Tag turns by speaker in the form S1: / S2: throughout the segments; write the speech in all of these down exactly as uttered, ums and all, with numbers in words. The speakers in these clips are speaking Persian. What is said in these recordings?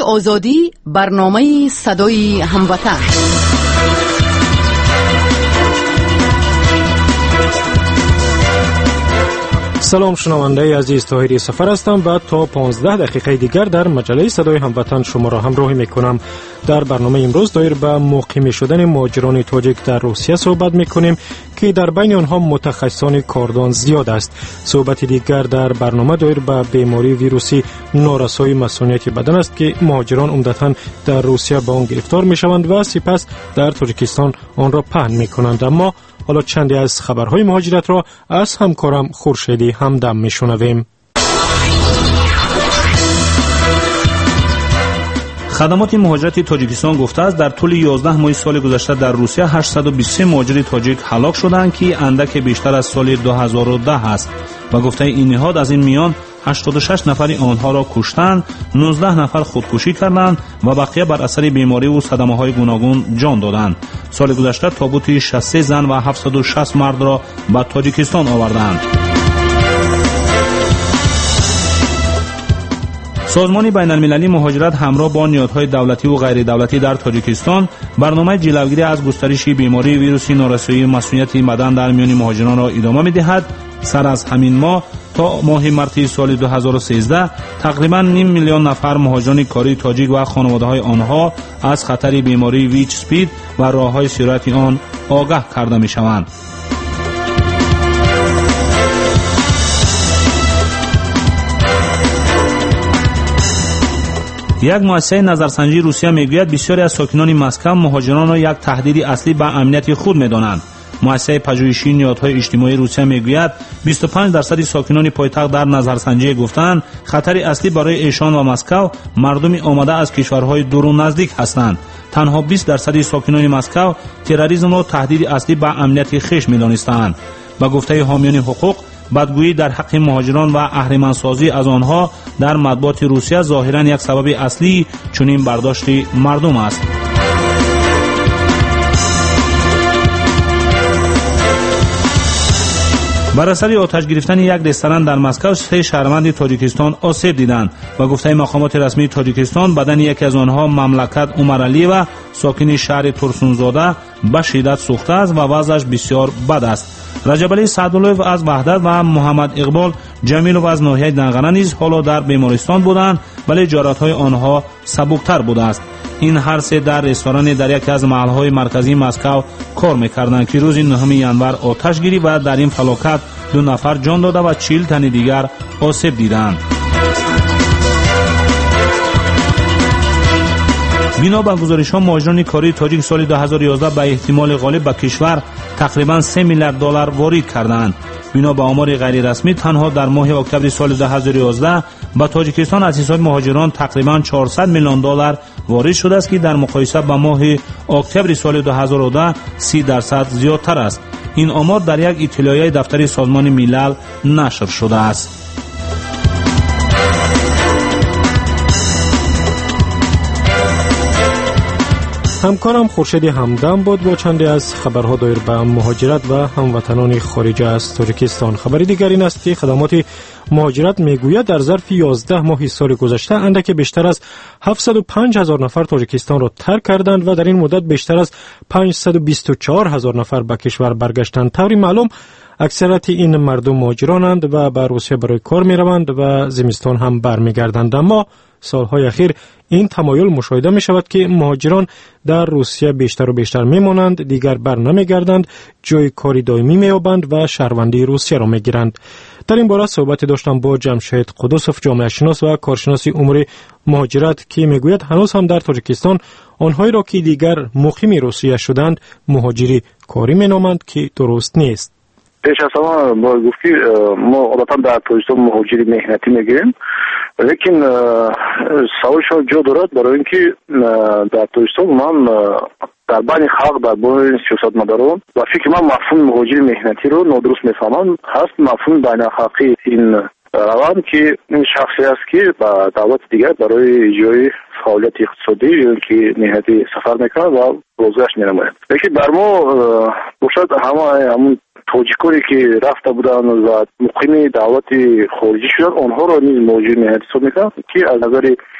S1: آزادی، برنامه صدای هموطن.
S2: سلام شنونده عزیز، طاهری سفر هستم و تا پانزده دقیقه دیگر در مجله صدای هموطن شما را همراهی میکنم. در برنامه امروز دایر به مقیم شدن مهاجران تاجیک در روسیه صحبت میکنیم که در بین آنها متخصصان کاردان زیاد است. صحبت دیگر در برنامه دایر به بیماری ویروسی نارسایی مسئولیت بدن است که مهاجران عمدتاً در روسیه با آن گرفتار میشوند و سپس در تاجیکستان آن را پهن میکنند. اما حالا چندی از خبرهای مهاجرت را از همکارم خورشیدی همدم میشنویم.
S3: خدمات مهاجرت تاجیکستان گفته است در طول یازده ماه سال گذشته در روسیه هشتصد و بیست و سه مهاجر تاجیک هلاک شدند که اندک بیشتر از سال دو هزار و ده است و گفته این نهاد از این میان هشتاد و شش نفر آنها را کشتند، نوزده نفر خودکشی کردند و بقیه بر اثر بیماری و صدمه‌های گوناگون جان دادند. سال گذشته تابوت شصت و سه زن و هفتصد و شصت مرد را به تاجیکستان آوردند. سازمان بین المللی مهاجرت همراه با نهادهای دولتی و غیر دولتی در تاجیکستان برنامه جلوگیری از گسترش بیماری ویروسی نارسایی مسئولیت بدن در میان مهاجران را ادامه می‌دهد. سر از همین ماه تا ماه مارس سال دو هزار و سیزده تقریباً نیم میلیون نفر مهاجران کاری تاجیک و خانواده‌های آنها از خطر بیماری ویچ سپید و راه‌های سرایت آن آگاه کرده می‌شوند. یک مؤسسه نظرسنجی روسیه میگوید بسیاری از ساکنان مسکو مهاجران را یک تهدید اصلی به امنیت خود می‌دانند. مؤسسه پژوهشی نهادهای اجتماعی روسیه میگوید بیست و پنج درصد ساکنان پایتخت در نظرسنجی گفتند خطر اصلی برای ایشان و مسکو مردم آمده از کشورهای دور و نزدیک هستند. تنها بیست درصد ساکنان مسکو تروریسم را تهدید اصلی به امنیت خویش می‌دانستند. با گفته حامیان حقوق، بدگویی در حق مهاجران و اهریمن‌سازی از آنها در مطبوعات روسیه ظاهراً یک سبب اصلی چنین برداشت مردم است. بر اثر آتش گرفتن یک رستوران در مسکو سه شهروند تاجیکستان آسیب دیدند و گفته مقامات رسمی تاجیکستان بدن یکی از آنها مملکت عمر علی و ساکن شهر ترسونزاده به شدت سوخته است و وضعش بسیار بد است. رجب علی سعداللویف از وحدت و محمد اقبال جمیلوف از ناحیه دنغره نیز حالا در بیمارستان بودند ولی جراحت‌های آنها سبکتر بوده است. این هر سه در رستوران در یکی از محل‌های مرکزی مسکو کار می‌کردند که روز نهم ژانویه آتش گرفت و در این فلاکت دو نفر جان داده و چهل تن دیگر آسیب دیدند. بنا به گزارش‌ها مهاجران کاری تاجیک سال دو هزار و یازده به احتمال غالب به کشور تقریباً سه میلیارد دلار وارد کردند. بنا به آمار غیر رسمی تنها در ماه اکتبر سال دو هزار و یازده به تاجیکستان از حساب مهاجران تقریباً چهارصد میلیون دلار وارد شده است که در مقایسه با ماه اکتبر سال دو هزار و ده سی درصد زیادتر است. این آمار در یک اطلاعیه دفتر سازمان ملل نشر شده است.
S2: همکارم خورشیدی همدم بود با چندی از خبرها دایر به مهاجرت و هموطنان خارج از تاجیکستان. خبری دیگر این است که خدمات مهاجرت میگوید در ظرف یازده ماه سال گذشته اندک بیشتر از هفتصد و پنج هزار نفر تاجیکستان را ترک کردند و در این مدت بیشتر از پانصد و بیست و چهار هزار نفر به کشور برگشتند. طوری معلوم اکثریت این مردم مهاجرانند و به روسیه برای کار می روند و زمستان هم برمیگردند. اما سالهای اخیر این تمایل مشاهده می شود که مهاجران در روسیه بیشتر و بیشتر می مانند، دیگر بر نمی گردند، جای کاری دائمی می یابند و شهروندی روسیه را می گیرند. در این باره صحبت داشتم با جمشید قدوسوف، جامعه شناس و کارشناس امور مهاجرت، که می گوید هنوز هم در تاجیکستان آنهایی را که دیگر مقیم روسیه شدند مهاجری کاری می نامند که درست نیست.
S4: پیش از همه با گفتی ما عادتا در تاجیکستان مهاجری مهنتی میگیریم، لیکن سوال شما جا دارد برای اینکه در تاجیکستان من در بین خلق در بین سیاستمداران و فکر من مفهوم مهاجری مهنتی رو نادرست میفهمم. هست مفهوم بین خلقی این روند که این شخصی است که با دولت دیگر برای اجرای فعالیت اقتصادی یا که مهنتی سفر میکنه و بازگشت می‌نماید. لیکن بر ما باشد همه همون تاجیکانی که رفته بودن و مقیم دولت خارجی شدن آنها را نیز مهاجر مهنتی حساب میکنن که از نظر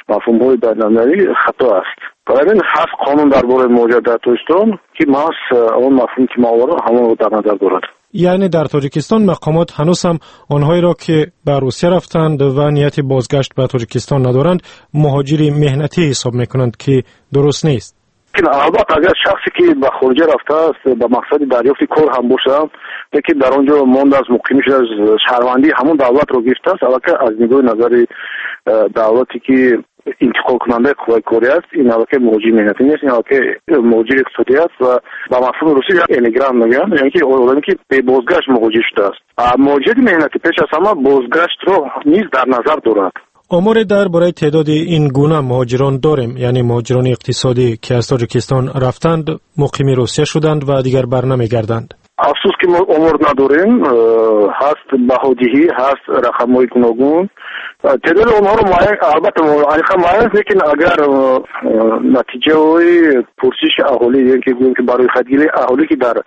S4: مفهوم‌های بین‌المللی خطا است. برای این هست قانون درباره مهاجرت در تاجیکستان که محض اون مفهوم که ما آوردم همون رو در نظر دارد.
S2: یعنی در تاجیکستان مقامات هنوز هم آنهایی را که به روسیه رفتند و نیت بازگشت به تاجیکستان ندارند مهاجری مهنتی حساب میکنند که درست نیست.
S4: البته اگر شخصی که به خارج رفته است به مقصد دریافت کار هم باشه لیکن در آنجا مانده از مقیم شده از شهروندی همون دولت رو گرفته است، البته از نگاه نظر دولتی که انتقال کننده قوای کاری است این البته مهاجر مهنتی نیست، این البته مهاجر اقتصادی است و با مفهوم روسی امیگرانت میگن، یعنی که آدمی که به بازگشت مهاجر شده است. مهاجر مهنتی پیش از همه بازگشت رو نیز در نظر دارد.
S2: آمار درباره تعداد این گونه مهاجران داریم، یعنی مهاجران اقتصادی که از تاجیکستان رفتند مقیم روسیه شدند و دیگر برنمیگردند.
S4: افسوس که ما آمار نداریم، هست بهادیهی، هست رقم‌های گوناگون. تعداد اونها رو معین البته معین است، لیکن اگر نتیجه های پرسش اهالی یعنی که گوییم که برای خودگیری اهالی که در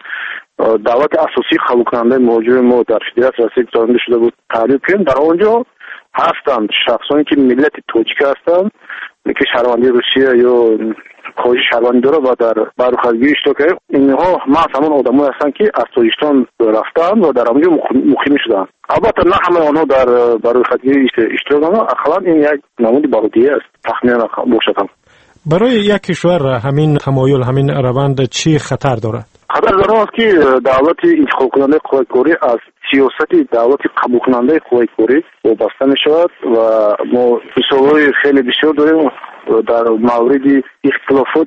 S4: دعوت اساسی قبول کننده مهاجر ما در فدراسیون روسیه گذارنده شده بود تعریف کنیم، در آنجا هستند شخصانی که ملت تاجیک هستند که شهروندی روسیه یا خواهش شهروندی داره و در برخوردگیری اشتراک کرده. اینها محض همان آدمایی هستند که از تاجیکستان رفتند و در آنجا مقیم شدند. البته نه همه آنها در برخوردگیری اشتراک دارند، اصلا این یک نمود بهادیه است تخمین باشد.
S2: برای یک کشور همین تمایل همین روند چی خطر دارد؟
S4: خطر دارد است که دولت انتخاب کننده قوای کاری از سیاست دولت قبول کننده قوای کاری وابسته می شود و ما مثال‌های خیلی بسیار داریم در مورد اختلافات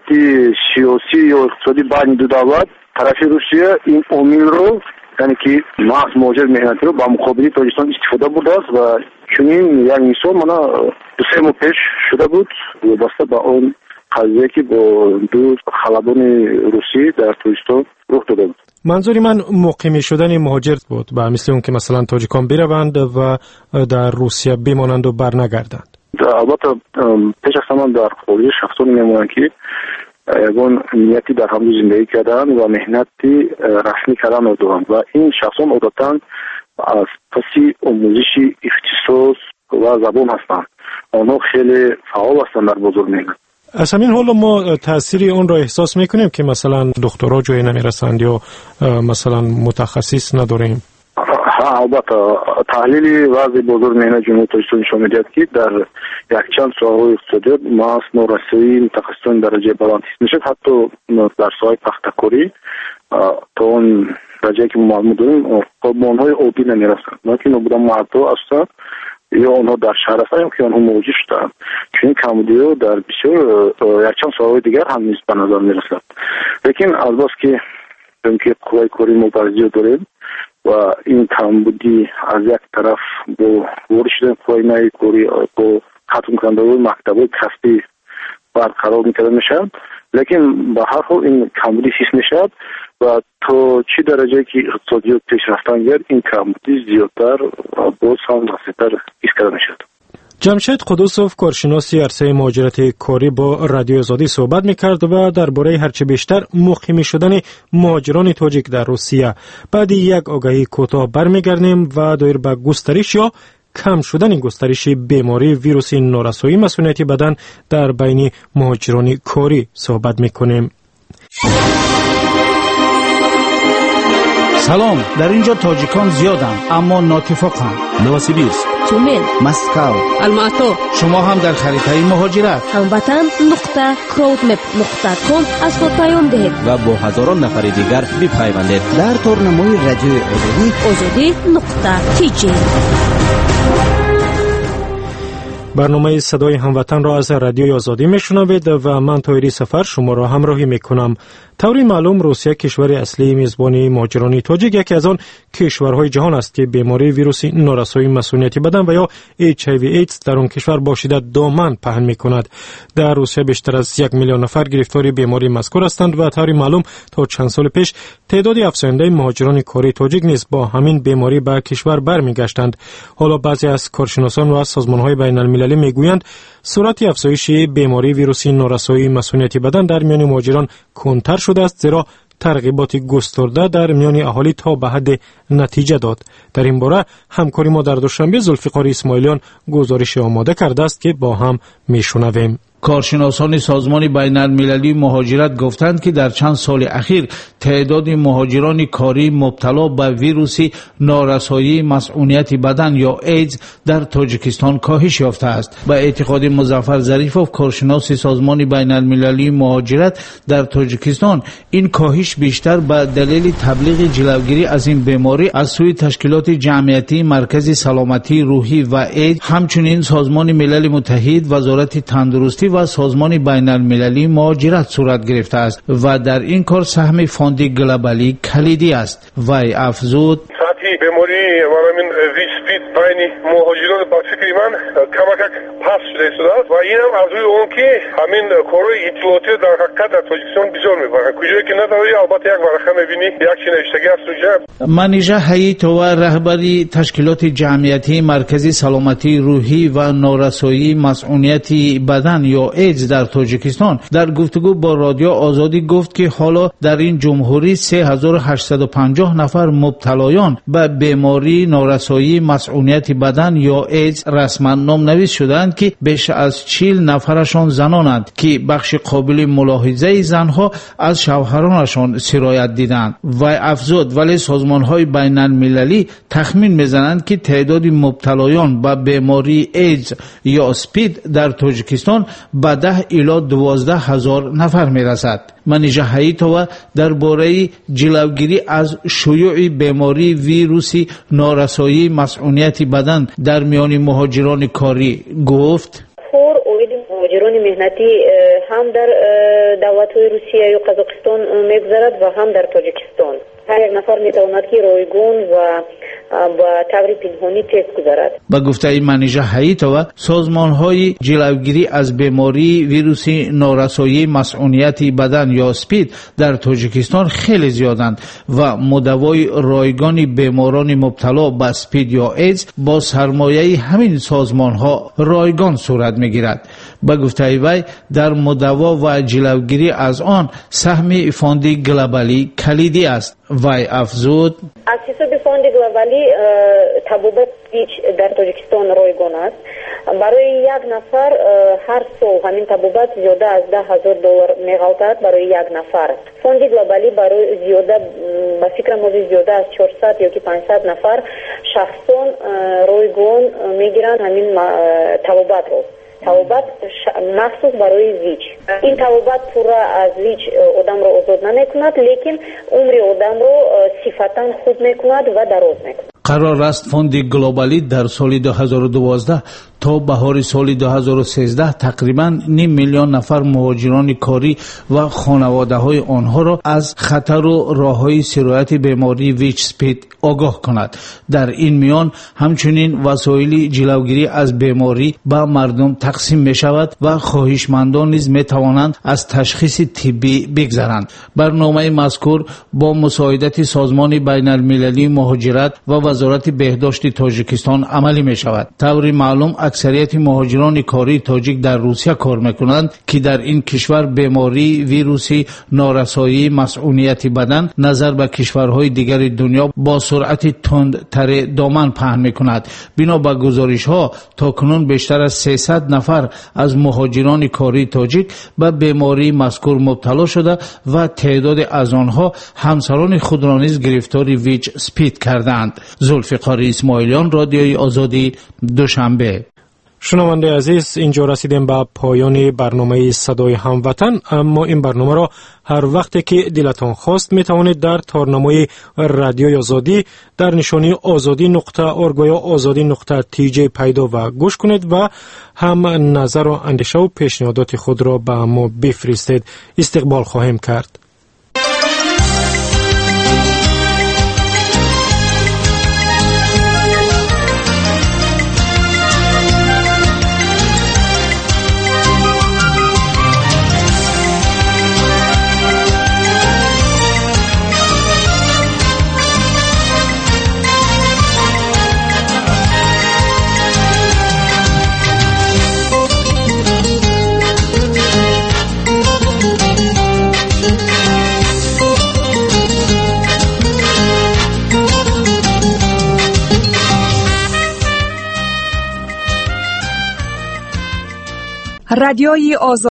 S4: سیاسی یا اقتصادی بین دو دولت. طرف روسیه این عامل رو یعنی که محض مهاجر مهنتی رو با مقابله تاجیکستان استفاده بوده است و چنین یک مثال من دو سه ماه پیش شده بود وابسته به اون قضیه که با دو خلبان روسی در تاجیکستان رخ داده بود.
S2: منظوری من مقیم شدن مهاجر بود به مثل اون که مثلا تاجیکان بروند و در روسیه بمانند و برنگردند.
S4: البته پیش از همه در خارج شخصانی میمونند که یگان نیتی در هم زندگی کردن و مهنتی رسمی کردن رو دارند و این شخصان عادتاً از پسی آموزش اختصاص و زبان هستند. آنها خیلی فعال هستند در بازار مهنت.
S2: از همین حال ما تأثیری اون را احساس میکنیم که مثلا دکترا جایی نمیرسند یا مثلا متخصص نداریم.
S4: ها البته تحلیل وضع بازار مهنت جمهوری تاجیکستان نشان میدهد که در یک چند ساحه اقتصادی ما نورسایی متخصصان درجه بلند میشد، حتی در ساحه پخته‌کاری تا اون درجه که ما معلوم داریم قربان‌های عادی نمیرسند، لکن بودن معدل هستند یا آنها در شهر هستند که آنها موجود شدند، چون کمبودی در بسیار یک چند ساحه دیگر هم نیست به نظر میرسد. لیکن البته که که قوای کاری مبارزی داریم و این کمبودی از یک طرف با ورود شدن قوای نای کاری با ختم کننده و مکتب‌های کسبی برقرار می‌کرده میشد، لیکن به هر حال این کمبودی حس میشد و تا چه درجه که اقتصادیات پیش رفتن گرد این کمبودی زیادتر و باز هم وسیع‌تر حس کرده میشد.
S2: جمشید قدوسوف کارشناس عرصه مهاجرت کاری با رادیو آزادی صحبت می‌کرد و درباره هرچه بیشتر مقیم شدن مهاجران تاجیک در روسیه. بعد یک آگهی کوتاه برمیگردیم و دایر به گسترش یا کم شدن گسترش بیماری ویروس نارسایی مسئولیت بدن در بین مهاجران کاری صحبت می‌کنیم.
S5: سلام، در اینجا تاجیکان زیادند اما ناتفاقند.
S3: نوسیبیرسک،
S1: تومن،
S5: مسکو،
S1: الماتو.
S5: شما هم در خریطه مهاجرت
S1: هموطن نقطه کراودمپ نقطه کام از خود پیام دهید
S3: و با هزاران نفر دیگر بپیوندید.
S5: در تورنمای رادیو آزادی
S1: آزادی نقطه تی جی.
S2: برنامه صدای هموطن را از رادیوی آزادی میشنوید و من طاهری سفر شما را همراهی میکنم. طوری معلوم روسیه کشور اصلی میزبان مهاجران تاجیک یکی از آن کشورهای جهان است که بیماری ویروس نارسایی مسئولیت بدن و یا اچ آی وی ایدز در آن کشور با شدت دامن پهن میکند. در روسیه بیشتر از یک میلیون نفر گرفتار بیماری مذکور هستند و طوری معلوم تا چند سال پیش تعداد افزاینده مهاجران کاری تاجیک نیز با همین بیماری به کشور برمیگشتند. حالا بعضی از کارشناسان و سازمان‌های بین‌المللی میگویند سرعت افزایش بیماری ویروس نارسایی مسئولیت بدن در میان مهاجران کمتر شده است، زیرا ترغیبات گسترده در میان اهالی تا به حد نتیجه داد. در این باره همکاری ما در دوشنبه ذوالفقار اسماعیلیان گزارش آماده کرده است که با هم میشنویم.
S5: کارشناسان سازمان بین المللی مهاجرت گفتند که در چند سال اخیر تعداد مهاجران کاری مبتلا به ویروس نارسایی مسئولیت بدن یا ایدز در تاجیکستان کاهش یافته است. به اعتقاد مظفر ظریفوف، کارشناس سازمان بین المللی مهاجرت در تاجیکستان، این کاهش بیشتر به دلیل تبلیغ جلوگیری از این بیماری از سوی تشکیلات جمعیتی مرکز سلامتی روحی و ایدز، همچنین سازمان ملل متحد، وزارت تندرستی و سازمان بین المللی مهاجرت صورت گرفته است و در این کار سهم فوند گلوبالی کلیدی است. وی افزود:
S6: سطحی بیماری ورامین ریسپید بین مهاجران با فکر من کمک پس شده است و این هم از روی اون که همین کارهای اطلاعاتی در حقیقت در تاجیکستان بسیار میبرند. کجایی که نداری البته یک ورقه میبینی یک چی نوشتگی است روی.
S5: منیژه حییت و رهبری تشکیلات جمعیتی مرکز سلامتی روحی و نارسایی مسئولیت بدن یا ایدز در تاجیکستان در گفتگو با رادیو آزادی گفت که حالا در این جمهوری سه هزار و هشتصد و پنجاه نفر مبتلایان به بیماری نارسایی مسئولیت بدن یا ایدز رسما نامنویس شدند که بیش از چهل نفرشان زنانند که بخش قابل ملاحظه زنها از شوهرانشان سرایت دیدند. و افزود ولی سازمان‌های بین المللی تخمین می‌زنند که تعداد مبتلایان به بیماری ایدز یا اسپید در تاجیکستان به ده الی دوازده هزار نفر میرسد. منیژه حییتووا درباره جلوگیری از شیوع بیماری ویروس نارسایی مسئولیت بدن در میان مهاجران کاری گفت:
S7: خور اوید مهاجران مهنتی هم در دولت‌های روسیه و قزاقستان میگذرد و هم در تاجیکستان. هر یک نفر میتواند که رایگان و با طور پنهانی تست گذارد.
S5: با گفته منیژه حییتووا، سازمان‌های جلوگیری از بیماری ویروس نارسایی مسئولیت بدن یا اسپید در تاجیکستان خیلی زیادند و مداوای رایگان بیماران مبتلا به اسپید یا ایدز با سرمایه همین سازمان‌ها رایگان صورت می‌گیرد. با گفته وی در مداوا و جلوگیری از آن سهم فوند گلوبالی کلیدی است. وی افزود:
S7: از حساب فوند گلوبالی تبابت هیچ در تاجیکستان رایگان است. برای یک نفر هر سال همین تبابت زیاده از ده هزار دلار می‌غلطد برای یک نفر. فوند گلوبالی برای زیاده با فکر موضوع زیاده از چهارصد یا که پانصد نفر شخصان رایگان میگیرند همین تبابت رو. توبت مخصوص برای ویچ. این توبت پورا از ویچ آدم رو آزاد نمیکند، لیکن عمر آدم رو صفتا خوب میکند و دراز میکند.
S5: قرار است فوند گلوبالی در سال دو هزار و دوازده تا بهار سال دو هزار و سیزده تقریبا نیم میلیون نفر مهاجران کاری و خانواده های آنها را از خطر و راههای سرایت بیماری ویچ سپید آگاه کند. در این میان همچنین وسایل جلوگیری از بیماری به مردم تقسیم می شود و خواهشمندان نیز می توانند از تشخیص طبی بگذرند. برنامه مذکور با مساعدت سازمان بین المللی مهاجرت و وزارت بهداشت تاجیکستان عملی می شود. طور معلوم اکثریت مهاجران کاری تاجیک در روسیه کار میکنند که در این کشور بیماری ویروس نارسایی مسئولیت بدن نظر به کشورهای دیگر دنیا با سرعت تندتر دامن پهن میکند. بنا به گزارش ها تاکنون بیشتر از سیصد نفر از مهاجران کاری تاجیک به بیماری مذکور مبتلا شده و تعداد از آنها همسران خود را نیز گرفتار ویچ سپید کردند. ذوالفقار اسماعیلیان، رادیوی آزادی، دوشنبه.
S2: شنونده عزیز، اینجا رسیدیم به پایان برنامه صدای هموطن. اما این برنامه را هر وقت که دلتان خواست می توانید در تارنمای رادیوی آزادی در نشانی آزادی نقطه اورگ یا آزادی نقطه تی جی پیدا و گوش کنید و هم نظر و اندیشه و پیشنهادات خود را به ما بفرستید. استقبال خواهیم کرد.
S8: رادیوی آزاد